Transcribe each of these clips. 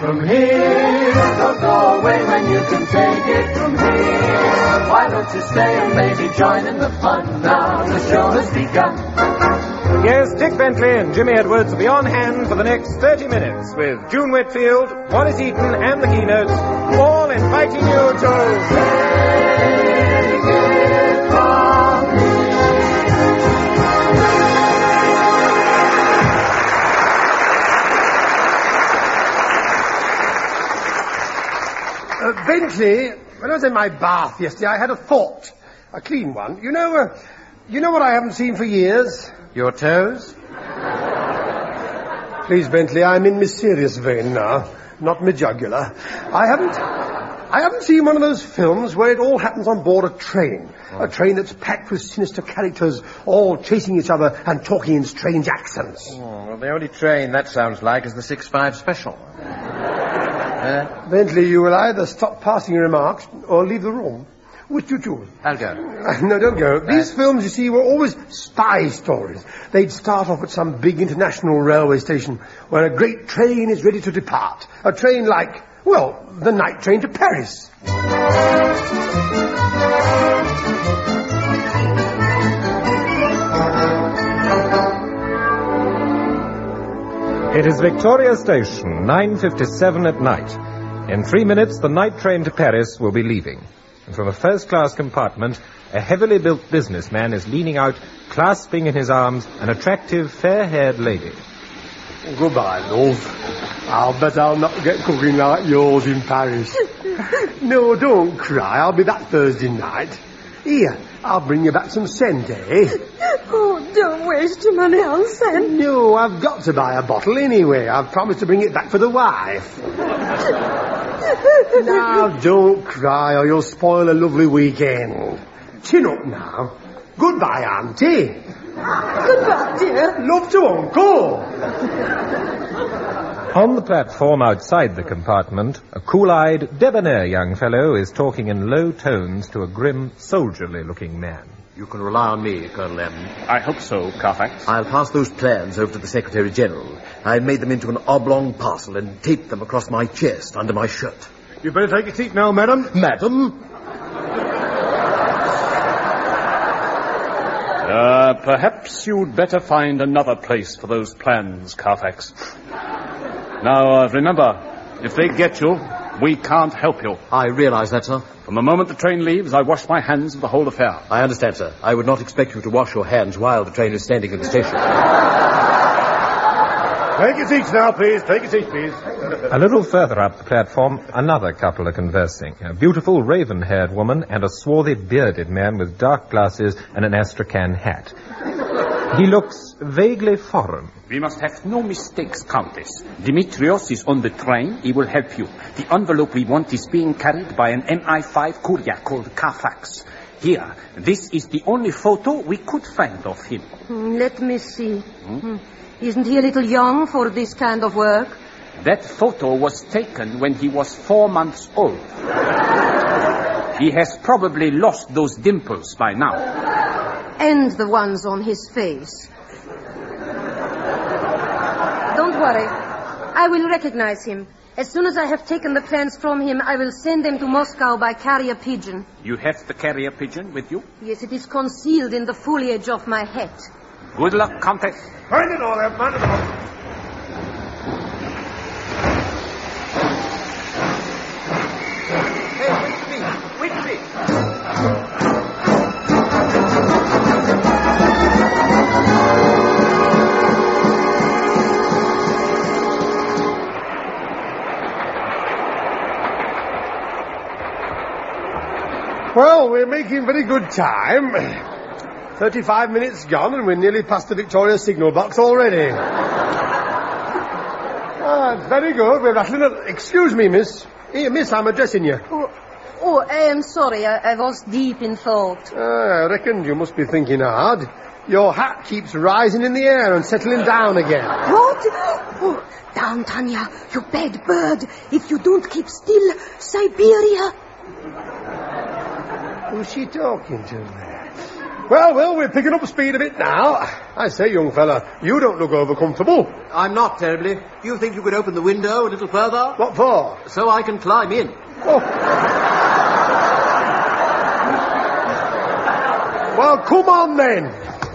from here. Don't go away when you can take it from here. Why don't you stay and maybe join in the fun now? The show has begun. Yes, Dick Bentley and Jimmy Edwards will be on hand for the next 30 minutes with June Whitfield, Wallace Eaton and the keynotes, all inviting you to... Take it from Bentley, when I was in my bath yesterday, I had a thought. A clean one. You know what I haven't seen for years? Your toes? Please, Bentley, I'm in my serious vein now, not my jugular. I haven't seen one of those films where it all happens on board a train. A train that's packed with sinister characters, all chasing each other and talking in strange accents. Well, the only train that sounds like is the 6-5 special. Bentley, you will either stop passing remarks or leave the room. Which do you choose? I'll go. No, don't go. These films, you see, were always spy stories. They'd start off at some big international railway station where a great train is ready to depart. A train like, well, the night train to Paris. It is Victoria Station, 9:57 at night. In 3 minutes, the night train to Paris will be leaving. And from a first-class compartment, a heavily built businessman is leaning out, clasping in his arms an attractive, fair-haired lady. Goodbye, love. I'll bet I'll not get cooking like yours in Paris. No, don't cry. I'll be back Thursday night. Here, I'll bring you back some scent, eh? Oh, don't waste your money on scent. No, I've got to buy a bottle anyway. I've promised to bring it back for the wife. Now, don't cry or you'll spoil a lovely weekend. Chin up now. Goodbye, Auntie. Goodbye, dear. Love to Uncle. On the platform outside the compartment, a cool-eyed, debonair young fellow is talking in low tones to a grim, soldierly-looking man. You can rely on me, Colonel M. I hope so, Carfax. I'll pass those plans over to the Secretary-General. I made them into an oblong parcel and taped them across my chest under my shirt. You better take a seat now, madam. Madam? Perhaps you'd better find another place for those plans, Carfax. Now, remember, if they get you, we can't help you. I realize that, sir. From the moment the train leaves, I wash my hands of the whole affair. I understand, sir. I would not expect you to wash your hands while the train is standing at the station. Take your seats now, please. Take your seats, please. A little further up the platform, another couple are conversing. A beautiful raven-haired woman and a swarthy, bearded man with dark glasses and an Astrakhan hat. He looks vaguely foreign. We must have no mistakes, Countess. Dimitrios is on the train. He will help you. The envelope we want is being carried by an MI5 courier called Carfax. Here, this is the only photo we could find of him. Let me see. Isn't he a little young for this kind of work? That photo was taken when he was 4 months old. He has probably lost those dimples by now. And the ones on his face. Don't worry. I will recognize him. As soon as I have taken the plans from him, I will send them to Moscow by carrier pigeon. You have the carrier pigeon with you? Yes, it is concealed in the foliage of my hat. Good luck, Countess. Find it all out, man. Hey, Whitby! Well, we're making very good time. 35 minutes gone and we're nearly past the Victoria signal box already. It's very good. We're rattling up. Excuse me, miss. Here, miss, I'm addressing you. Oh, I am sorry. I was deep in thought. I reckon you must be thinking hard. Your hat keeps rising in the air and settling down again. What? Oh, down, Tanya, you bad bird. If you don't keep still, Siberia. Who's she talking to there? Well, we're picking up speed a bit now. I say, young fella, you don't look over comfortable. I'm not terribly. Do you think you could open the window a little further? What for? So I can climb in. Oh. Well, come on then.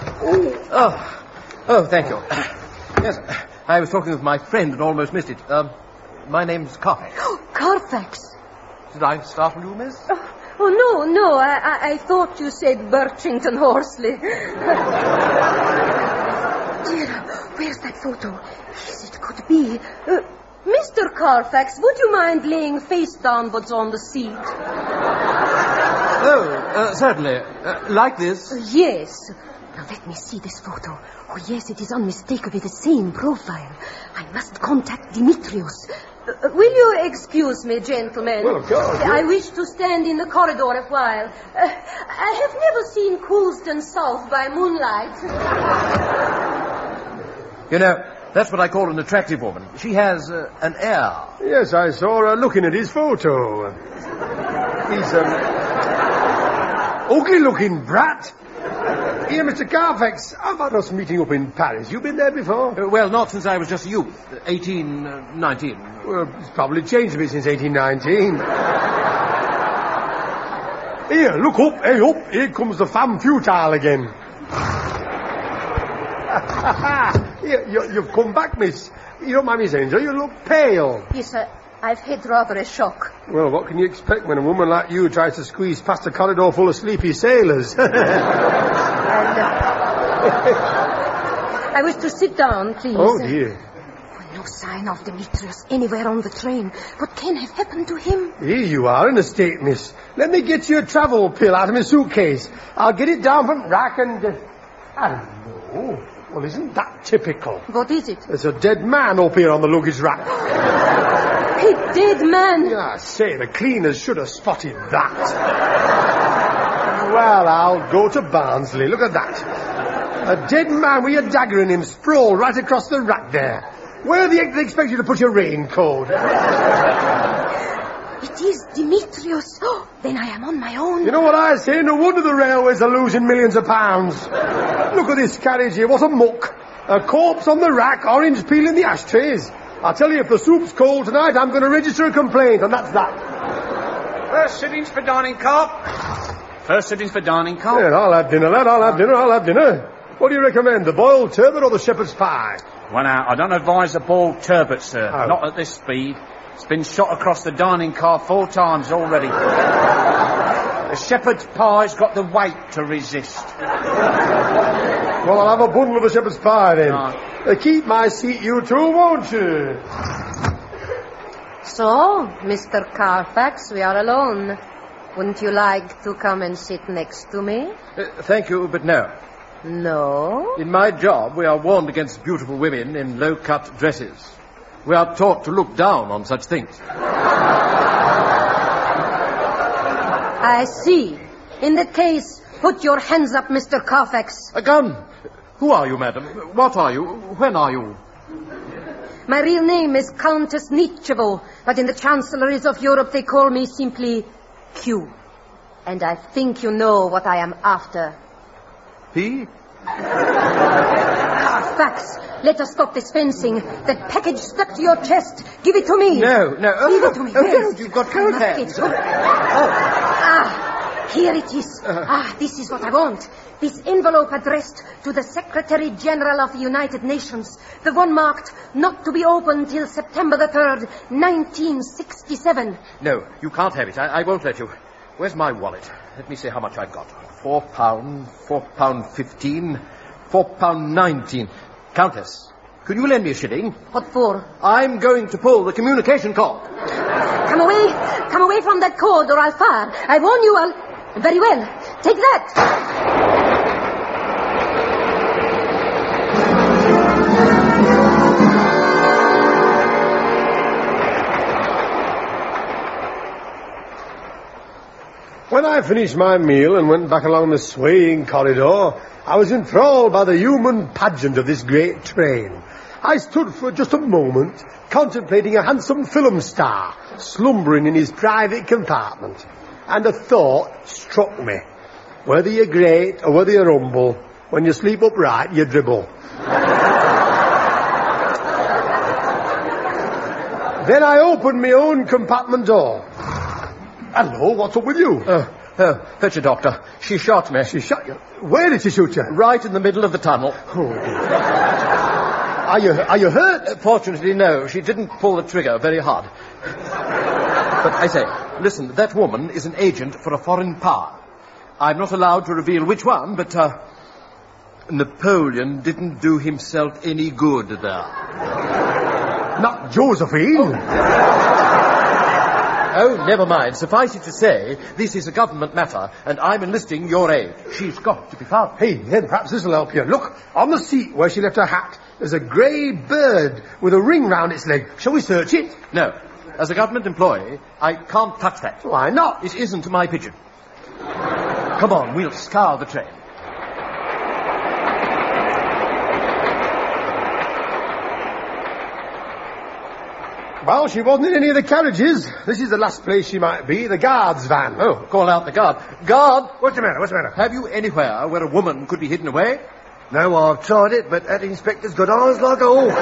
Oh, thank you. Yes, I was talking with my friend and almost missed it. My name's Carfax. Carfax. Did I startle you, miss? Oh, no. I thought you said Birchington Horsley. Dear, where's that photo? Yes, it could be. Mr. Carfax, would you mind laying face downwards on the seat? Oh, certainly. Like this? Yes. Now, let me see this photo. Oh, yes, it is unmistakably the same profile. I must contact Dimitrios. Will you excuse me, gentlemen? Well, of course. I wish to stand in the corridor a while. I have never seen Coulsdon South by moonlight. You know, that's what I call an attractive woman. She has an air. Yes, I saw her looking at his photo. He's ugly-looking brat. Here, Mr. Carfax, how about us meeting up in Paris? You been there before? Well, not since I was just a youth. 18, 19. Well, it's probably changed a bit since 1819. Here, look up, hey up. Here comes the femme futile again. Here, you've come back, miss. You don't mind me saying so, you look pale. Yes, sir. I've had rather a shock. Well, what can you expect when a woman like you tries to squeeze past a corridor full of sleepy sailors? I wish to sit down, please. Oh, dear. No sign of Demetrius anywhere on the train. What can have happened to him? Here you are in a state, miss. Let me get you a travel pill out of my suitcase. I'll get it down from rack and... I don't know. Well, isn't that typical? What is it? There's a dead man up here on the luggage rack. A dead man? Yeah, I say, the cleaners should have spotted that. Well, I'll go to Barnsley. Look at that. A dead man with a dagger in him sprawled right across the rack there. Where do they expect you to put your raincoat? It is Demetrius. Oh, then I am on my own. You know what I say? No wonder the railways are losing millions of pounds. Look at this carriage here. What a muck. A corpse on the rack, orange peel in the ashtrays. I'll tell you, if the soup's cold tonight, I'm going to register a complaint, and that's that. First sittings for dining car. First sittings for dining car. Yeah, I'll have dinner, lad. I'll have dinner. What do you recommend, the boiled turbot or the shepherd's pie? Well, now, I don't advise a boiled turbot, sir. Oh. Not at this speed. It's been shot across the dining car 4 times already. The shepherd's pie's got the weight to resist. Well, I'll have a bundle of the shepherd's pie, then. Right. Keep my seat, you two, won't you? So, Mr. Carfax, we are alone. Wouldn't you like to come and sit next to me? Thank you, but no. No? In my job, we are warned against beautiful women in low-cut dresses. We are taught to look down on such things. I see. In that case, put your hands up, Mr. Carfax. A gun! Who are you, madam? What are you? When are you? My real name is Countess Nietzschevo, but in the chancelleries of Europe they call me simply Q. And I think you know what I am after. P? Carfax, let us stop this fencing. That package stuck to your chest. Give it to me. No. Give it to me. Oh, you've got cold hands. Here it is. This is what I want. This envelope addressed to the Secretary General of the United Nations. The one marked not to be opened till September the 3rd, 1967. No, you can't have it. I won't let you. Where's my wallet? Let me see how much I got. £4, £4.15, £4.19. Countess, could you lend me a shilling? What for? I'm going to pull the communication cord. Come away from that cord or I'll fire. I warn you, I'll... Very well. Take that. When I finished my meal and went back along the swaying corridor, I was enthralled by the human pageant of this great train. I stood for just a moment, contemplating a handsome film star slumbering in his private compartment, and a thought struck me. Whether you're great or whether you're humble, when you sleep upright, you dribble. Then I opened my own compartment door. Hello, what's up with you? Fetch a doctor. She shot me. She shot you? Where did she shoot you? Right in the middle of the tunnel. Oh, dear. Are you hurt? Fortunately, no. She didn't pull the trigger very hard. But I say, listen, that woman is an agent for a foreign power. I'm not allowed to reveal which one, but, Napoleon didn't do himself any good there. Not Josephine? Oh, never mind. Suffice it to say, this is a government matter, and I'm enlisting your aid. She's got to be found. Hey, then perhaps this will help you. Look, on the seat where she left her hat, there's a grey bird with a ring round its leg. Shall we search it? No. As a government employee, I can't touch that. Why not? It isn't my pigeon. Come on, we'll scour the train. Well, she wasn't in any of the carriages. This is the last place she might be, the guard's van. Oh, call out the guard. Guard! What's the matter? Have you anywhere where a woman could be hidden away? No, I've tried it, but that inspector's got eyes like a hawk.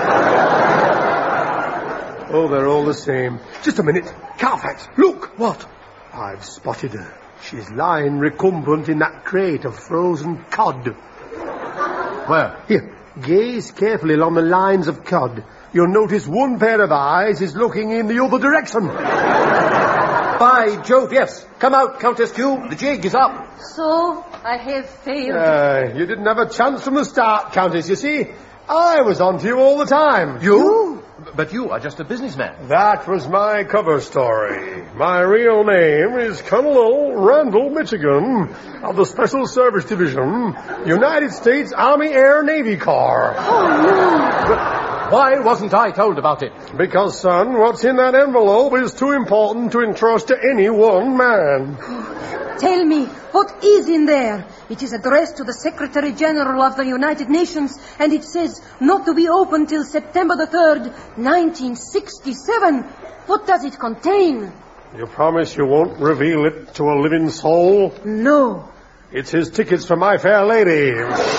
Oh, they're all the same. Just a minute. Carfax, look! What? I've spotted her. She's lying recumbent in that crate of frozen cod. Where? Here, gaze carefully along the lines of cod. You'll notice one pair of eyes is looking in the other direction. By Jove, yes. Come out, Countess Q. The jig is up. So, I have failed. You didn't have a chance from the start, Countess, you see. I was on to you all the time. You? But you are just a businessman. That was my cover story. My real name is Colonel Randall Michigan of the Special Service Division, United States Army Air Navy Corps. Oh, no. Why wasn't I told about it? Because, son, what's in that envelope is too important to entrust to any one man. Tell me, what is in there? It is addressed to the Secretary General of the United Nations, and it says not to be opened till September the 3rd, 1967. What does it contain? You promise you won't reveal it to a living soul? No. It's his tickets for My Fair Lady.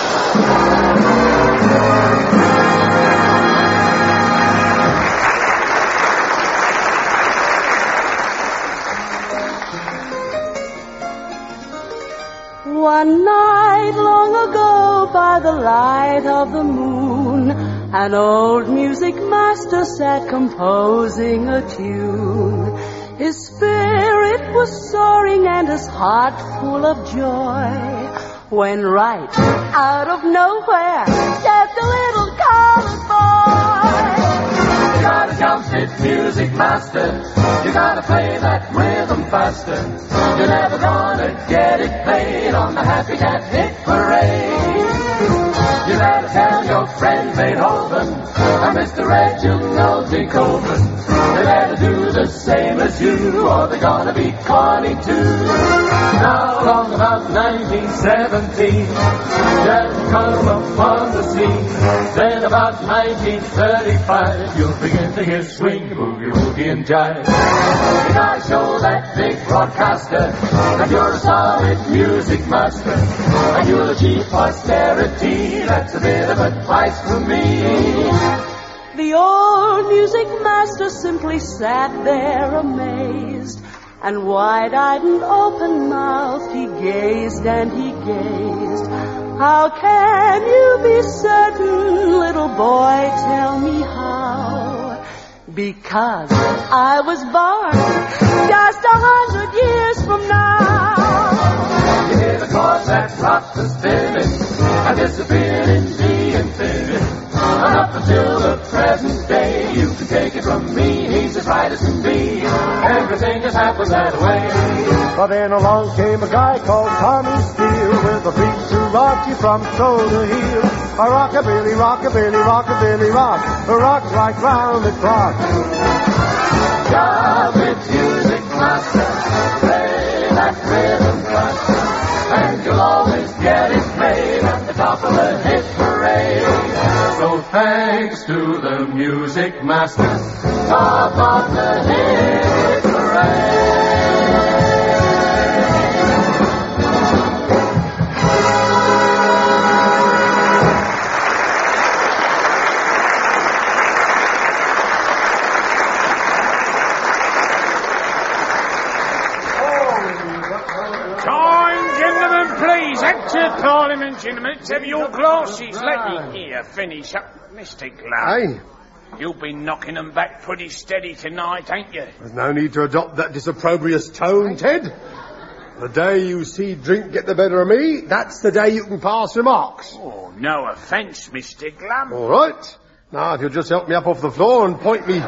One night long ago by the light of the moon, an old music master sat composing a tune. His spirit was soaring and his heart full of joy, when right out of nowhere stepped a little colored boy. You gotta jump it, music master. You gotta play that rhythm faster. You're never gonna get it played on the Happy Cat Hit Parade. You better tell your friend Beethoven and Mr. Reginald de Koven. They better do the same as you, or they're gonna be corny too. Now, along about 1917, just come upon the scene. Then about 1935, you'll begin to hear swing, boogie, woogie, and jive. You gotta show that big broadcaster that you're a solid music master, and you'll achieve posterity. That's a bit of advice from me. The old music master simply sat there amazed, and wide-eyed and open-mouthed he gazed and he gazed. How can you be certain, little boy, tell me how? Because I was born just 100 years from now. You hear the chord that rocked the spinning and disappeared in the infinity. And up until the present day, you can take it from me, he's as right as can be. Everything has happened that way. But then along came a guy called Tommy Steele with a beat to rock you from toe to heel. A rockabilly, rockabilly, rockabilly rock. A rock's like round the clock. Job with music master, play that rhythm faster, and you'll always get it played at the top of the hit parade. So thanks to the music master, top of the hit parade. Parliament, gentlemen. Let's have your glasses. Let me here finish up. Mr. Glum. Hey, You've been knocking them back pretty steady tonight, ain't you? there's no need to adopt that disopprobrious tone, Ted. The day you see drink get the better of me, that's the day you can pass remarks. Oh, no offence, Mr. Glum. All right. Now, if you'll just help me up off the floor and point me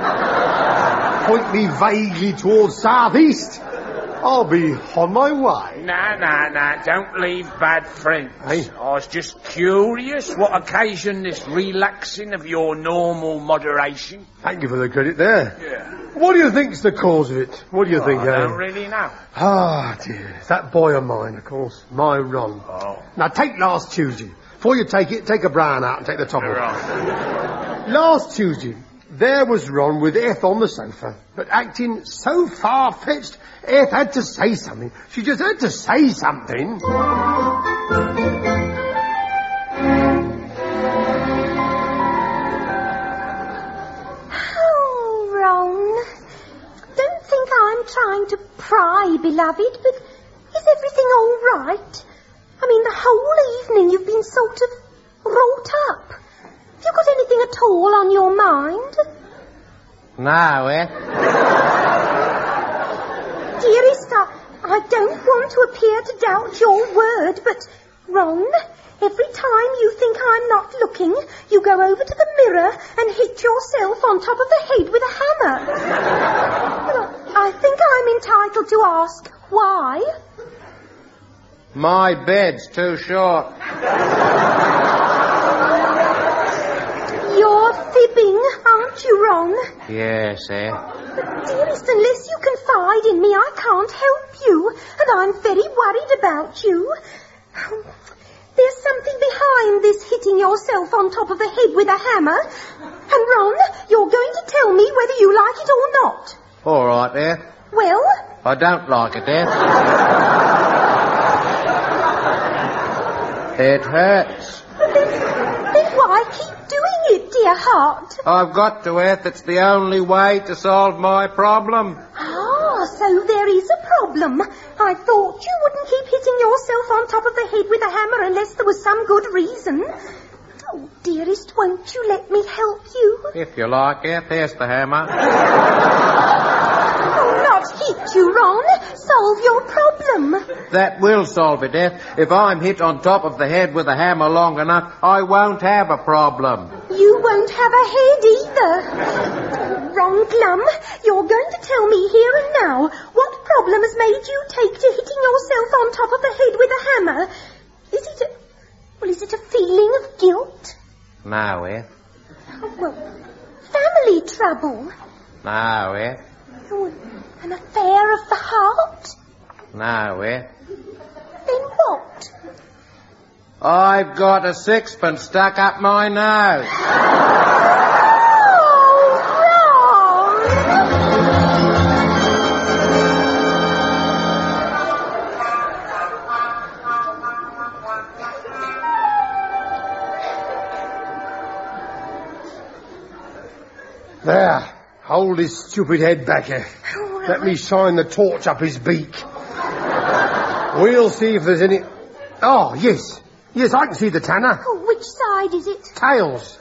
vaguely towards southeast, I'll be on my way. No, don't leave bad friends. Hey? I was just curious what occasioned this relaxing of your normal moderation. Thank you for the credit there. Yeah. What do you think's the cause of it? What do you think, I eh? don't really know. Ah, dear. That boy of mine, of course. My Ron. Oh. Now, take last Tuesday. Before you take it, take a brown out and take the top off. Right. Last Tuesday, there was Ron with Eth on the sofa, but acting so far-fetched, Eth had to say something. She just had to say something. Oh, Ron. Don't think I'm trying to pry, beloved, but is everything all right? I mean, the whole evening you've been sort of wrought up. Have you got anything at all on your mind? No, Dearest, I don't want to appear to doubt your word, but, Ron, every time you think I'm not looking, you go over to the mirror and hit yourself on top of the head with a hammer. Well, I think I'm entitled to ask why. My bed's too short. You're fibbing, aren't you, Ron? Yes, But, dearest, unless you confide in me, I can't help you, and I'm very worried about you. There's something behind this hitting yourself on top of the head with a hammer. And, Ron, you're going to tell me whether you like it or not. All right, there. Well? I don't like it, there. It hurts. Then why keep doing it, dear heart? I've got to, Eth. It's the only way to solve my problem. Ah, so there is a problem. I thought you wouldn't keep hitting yourself on top of the head with a hammer unless there was some good reason. Oh, dearest, won't you let me help you? If you like, Eth, there's the hammer. Oh, not hit you, Ron. Solve your problem. That will solve it, Eth. If I'm hit on top of the head with a hammer long enough, I won't have a problem. You won't have a head either. Ron Glum, you're going to tell me here and now what problem has made you take to hitting yourself on top of the head with a hammer. Is it a feeling of guilt? No, Eth. Oh, well, family trouble? No, Eth. Oh, an affair of the heart? No, Eth. Then what? I've got a sixpence stuck up my nose. There. Hold his stupid head back here. Let me shine the torch up his beak. We'll see if there's any... Oh, yes. Yes, I can see the tanner. Oh, which side is it? Tails.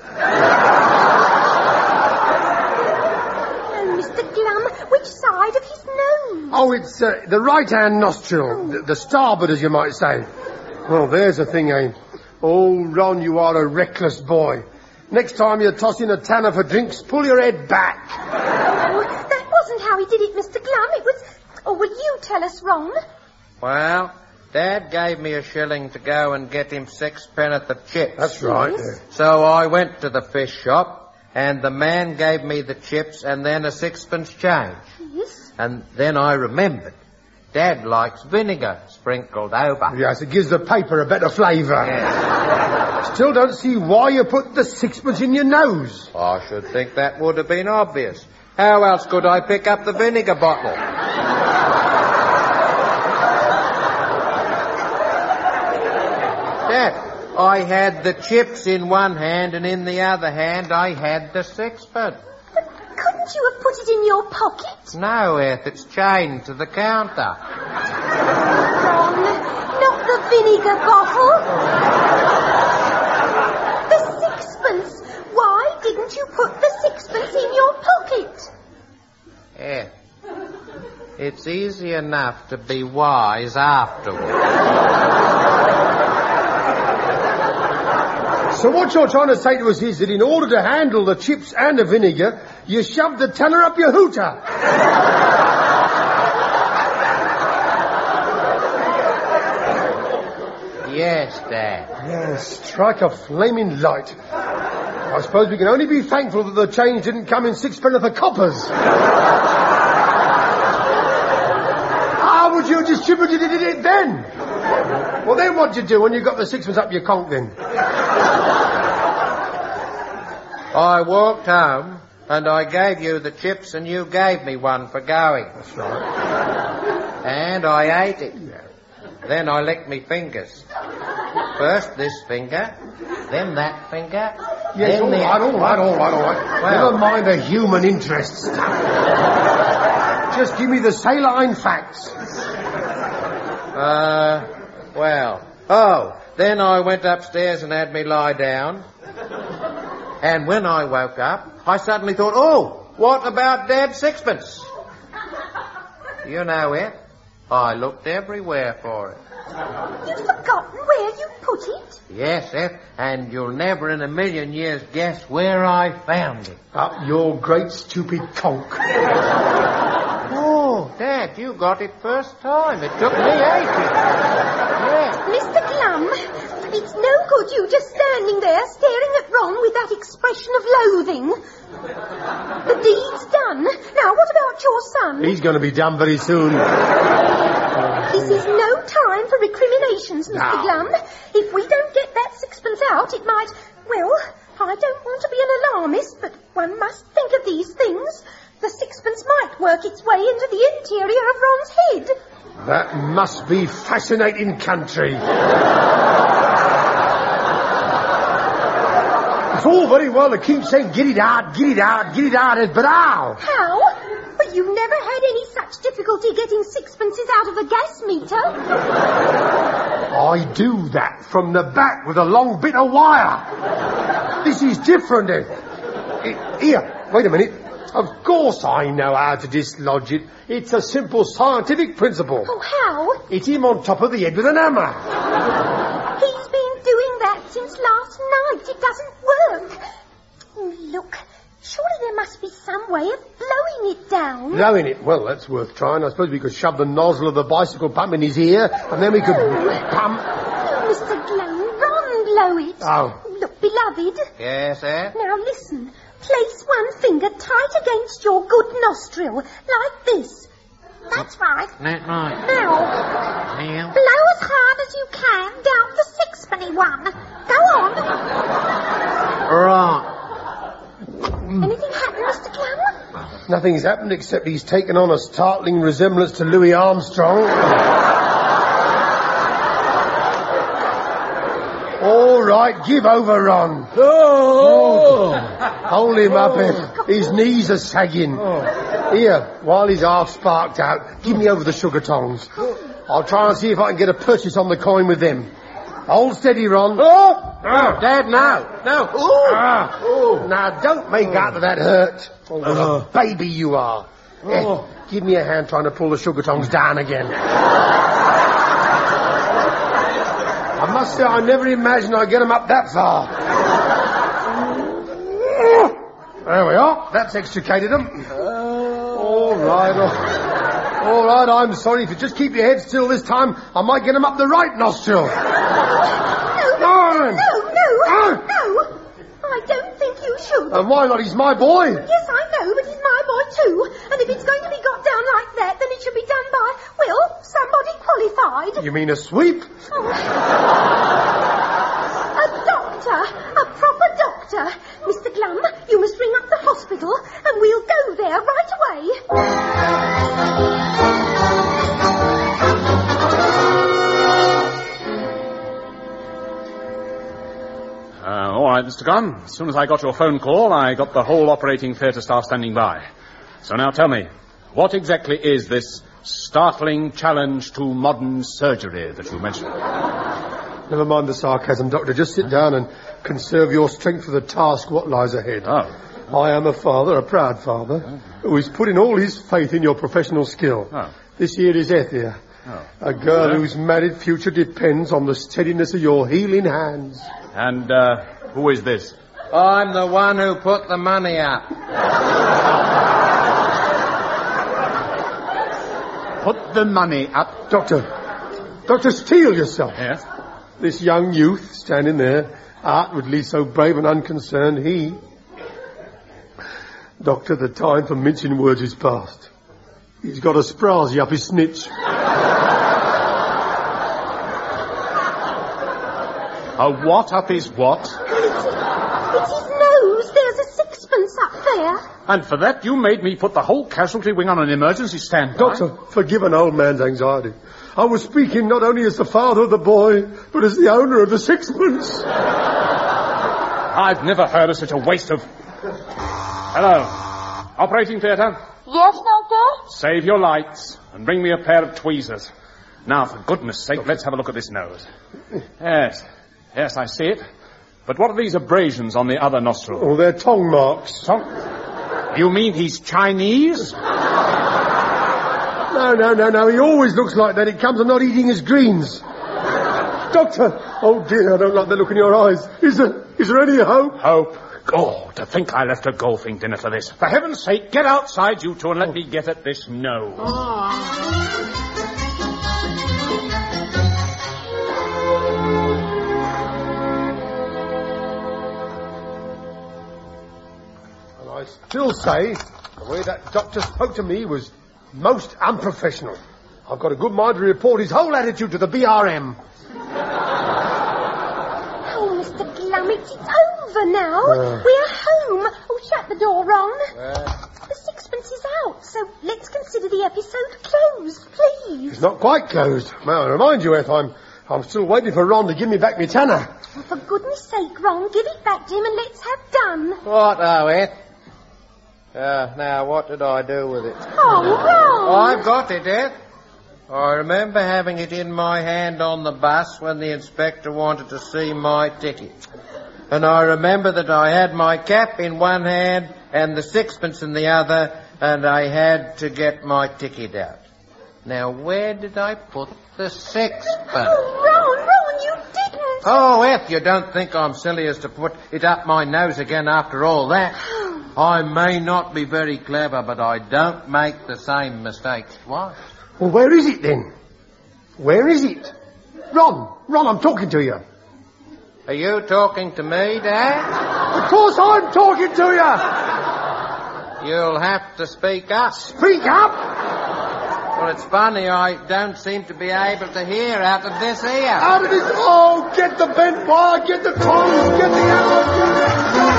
Oh, Mr. Glum, which side of his nose? Oh, it's the right-hand nostril. The starboard, as you might say. Well, there's the thing, eh? Oh, Ron, you are a reckless boy. Next time you're tossing a tanner for drinks, pull your head back. Oh, that wasn't how he did it, Mr. Glum. It was... Oh, will you tell us, Ron? Well, Dad gave me a shilling to go and get him 6p of chips. That's right. Yes. Yeah. So I went to the fish shop, and the man gave me the chips and then a 6p change. Yes. And then I remembered. Dad likes vinegar sprinkled over. Yes, it gives the paper a better flavour. Yes. Still don't see why you put the sixpence in your nose. I should think that would have been obvious. How else could I pick up the vinegar bottle? Dad, I had the chips in one hand and in the other hand I had the 6p. Couldn't you have put it in your pocket? No, Eth, it's chained to the counter. Ron, not the vinegar bottle. The sixpence. Why didn't you put the sixpence in your pocket? Yeah. It's easy enough to be wise afterwards. So what you're trying to say to us is that in order to handle the chips and the vinegar, you shoved the tenner up your hooter. Yes, Dad. Yes, strike a flaming light. I suppose we can only be thankful that the change didn't come in sixpenn'orth coppers. How would you have distributed it then? Well, then what'd you do when you got the sixpence up your conk then? I walked home and I gave you the chips and you gave me one for going. That's right. And I ate it. Then I licked me fingers. First this finger, then that finger, Yes, then all right. Well, Never mind the human interests. Just give me the saline facts. Then I went upstairs and had me lie down. And when I woke up, I suddenly thought, what about Dad's sixpence? You know it. I looked everywhere for it. You've forgotten where you put it? Yes, and you'll never in a million years guess where I found it. Up your great stupid conk. Oh, Dad, you got it first time. It took me 80. Yeah. Mr. Glum, it's no good you just standing there staring at Ron with that expression of loathing. The deed's done. Now, what about your son? He's going to be done very soon. This is no time for recriminations, Mr. Glum. If we don't get that sixpence out, it might... Well, I don't want to be an alarmist, but one must think of these things. The sixpence might work its way into the interior of Ron's head. That must be fascinating country. It's all very well to keep saying, get it out, but how? How? But you've never had any such difficulty getting sixpences out of a gas meter. I do that from the back with a long bit of wire. This is different. Here, wait a minute. Of course I know how to dislodge it. It's a simple scientific principle. Oh, how? Hit him on top of the head with an hammer. He's been doing that since last night. It doesn't work. Oh, look. Surely there must be some way of blowing it down. Blowing it? Well, that's worth trying. I suppose we could shove the nozzle of the bicycle pump in his ear, and then we could pump... No, Mr. Glum, Ron blow it. Oh. Look, beloved. Yes, Now listen. Place one finger tight against your good nostril, like this. That's right. That's right. Now, blow as hard as you can down the sixpenny one. Go on. Right. Anything happen, Mr. Glum? Nothing's happened except he's taken on a startling resemblance to Louis Armstrong. All right, give over, Ron. Oh. Hold him up. His knees are sagging. Here, while he's half sparked out, give me over the sugar tongs. I'll try and see if I can get a purchase on the coin with them. Hold steady, Ron. Dad, no. Now, don't make out that hurt. What a baby you are. Give me a hand trying to pull the sugar tongs down again. I must say, I never imagined I'd get them up that far. There we are. That's extricated them. All right, I'm sorry. If you just keep your head still this time, I might get them up the right nostril. No. I don't think you should. And why not? He's my boy. Yes, I know, but he's my boy too. And if it's going to be got down like that, then it should be done by, well, somebody qualified. You mean a sweep? Oh. A doctor. A proper doctor. Mr. Glum, you must ring up the hospital and we'll go there right away. All right, Mr. Glum. As soon as I got your phone call, I got the whole operating theatre staff standing by. So now tell me, what exactly is this startling challenge to modern surgery that you mentioned? Never mind the sarcasm, Doctor. Just sit down and conserve your strength for the task what lies ahead. Oh. I am a father, a proud father, who is putting all his faith in your professional skill. Oh. This here is Ethia, a girl whose married future depends on the steadiness of your healing hands. And, who is this? I'm the one who put the money up. Put the money up. Doctor, steel yourself. Yes? This young youth standing there, outwardly so brave and unconcerned, he... Doctor, the time for mincing words is past. He's got a sprazy up his snitch. A what up his what? It's his nose. There's a sixpence up there. And for that you made me put the whole casualty wing on an emergency standby? Doctor, forgive an old man's anxiety. I was speaking not only as the father of the boy, but as the owner of the sixpence. I've never heard of such a waste of... Hello. Operating theatre? Yes, Doctor? Save your lights and bring me a pair of tweezers. Now, for goodness sake, let's have a look at this nose. Yes, I see it. But what are these abrasions on the other nostril? Oh, they're tongue marks. You mean he's Chinese? No. He always looks like that. It comes of not eating his greens. Doctor! Oh, dear, I don't like the look in your eyes. Is there any hope? Hope? Oh, to think I left a golfing dinner for this. For heaven's sake, get outside, you two, and let me get at this nose. And I still say the way that doctor spoke to me was most unprofessional. I've got a good mind to report his whole attitude to the BRM. Oh, Mr. Glummett, it's over now. We're home. Oh, shut the door, Ron. The sixpence is out, so let's consider the episode closed, please. It's not quite closed. May I remind you, Eth, I'm still waiting for Ron to give me back my tanner. Well, for goodness sake, Ron, give it back to him and let's have done. What, Eth? Now, what did I do with it? Oh, Ron! I've got it, Eth. I remember having it in my hand on the bus when the inspector wanted to see my ticket. And I remember that I had my cap in one hand and the sixpence in the other, and I had to get my ticket out. Now, where did I put the sixpence? Oh, Ron, you didn't! Oh, Eth, you don't think I'm silly as to put it up my nose again after all that? I may not be very clever, but I don't make the same mistakes twice. Well, where is it then? Where is it? Ron, I'm talking to you. Are you talking to me, Dad? Of course I'm talking to you. You'll have to speak up. Speak up? Well, it's funny, I don't seem to be able to hear out of this ear. Out of this... Oh, get the bent wire, get the tongs, get the arrow, get the...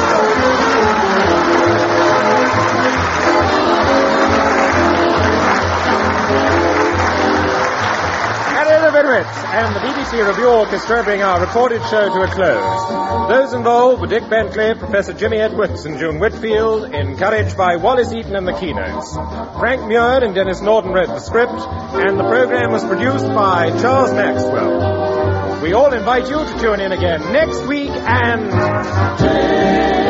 And the BBC Review Orchestra bring our recorded show to a close. Those involved were Dick Bentley, Professor Jimmy Edwards and June Whitfield, encouraged by Wallace Eaton and the keynotes. Frank Muir and Dennis Norton wrote the script, and the program was produced by Charles Maxwell. We all invite you to tune in again next week and...